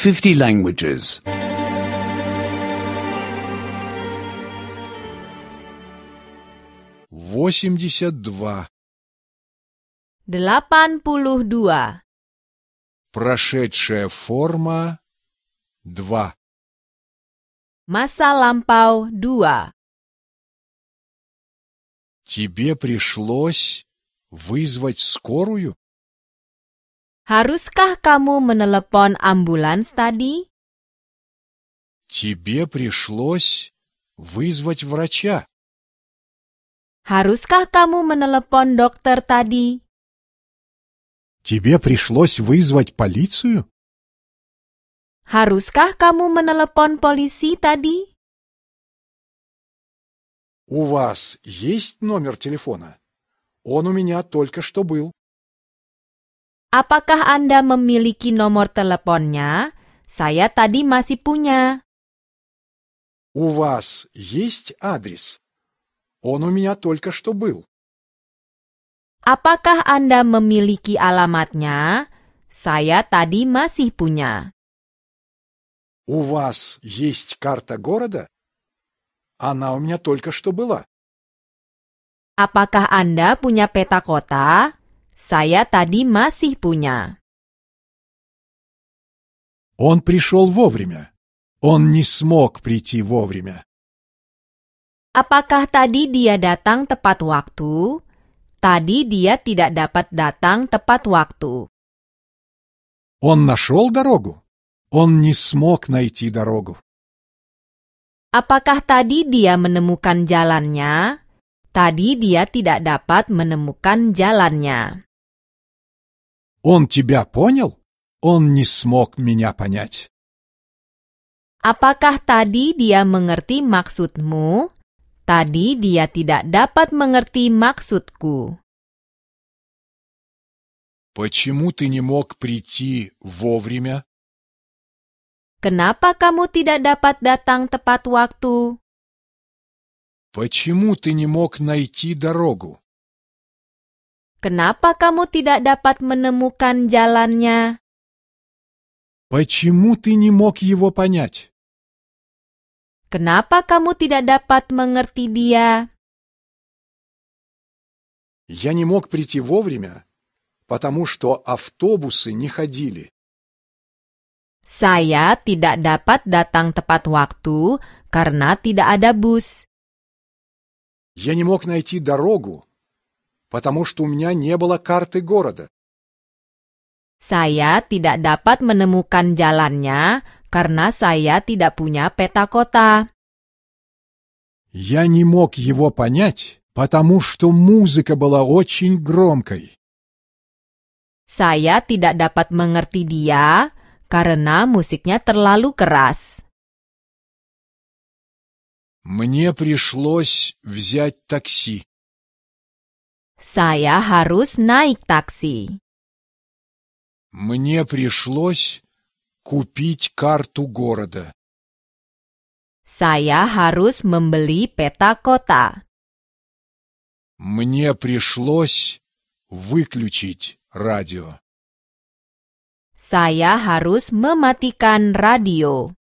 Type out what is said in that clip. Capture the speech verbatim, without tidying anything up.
fifty languages. восемьдесят два. delapan puluh dua. Прошедшая форма два. Masa lampau dua. Тебе пришлось вызвать скорую? Haruskah kamu menelepon ambulans tadi? Тебе пришлось вызвать врача. Haruskah kamu menelepon dokter tadi? Тебе пришлось вызвать полицию? Haruskah kamu menelepon polisi tadi? У вас есть номер телефона? Он у меня только что был. Apakah Anda memiliki nomor teleponnya? Saya tadi masih punya. У вас есть адрес? Он у меня только что был. Apakah Anda memiliki alamatnya? Saya tadi masih punya. У вас есть карта города? Она у меня только что была. Apakah Anda punya peta kota? Saya tadi masih punya. Он пришел вовремя. Он не смог прийти вовремя. Apakah tadi dia datang tepat waktu? Tadi dia tidak dapat datang tepat waktu. Он нашел дорогу? Он не смог найти дорогу. Apakah tadi dia menemukan jalannya? Tadi dia tidak dapat menemukan jalannya. Он тебя понял? Он не смог меня понять. Apakah tadi dia mengerti maksudmu? Tadi dia tidak dapat mengerti maksudku. Почему ты не мог прийти вовремя? Kenapa kamu tidak dapat datang tepat waktu? Почему ты не мог найти дорогу? Kenapa kamu tidak dapat menemukan jalannya? Почему ты не мог его понять? Kenapa kamu tidak dapat mengerti dia? Я не мог прийти вовремя, потому что автобусы не ходили. Saya tidak dapat datang tepat waktu karena tidak ada bus. Я не мог найти дорогу, потому что у меня не было карты города. Saya tidak dapat menemukan jalannya karena saya tidak punya peta kota. Я не мог его понять, потому что музыка была очень громкой. Saya tidak dapat mengerti dia karena musiknya terlalu keras. Мне пришлось взять такси. Saya harus naik taksi. Мне пришлось купить карту города. Saya harus membeli peta kota. Мне пришлось выключить радио. Saya harus mematikan radio.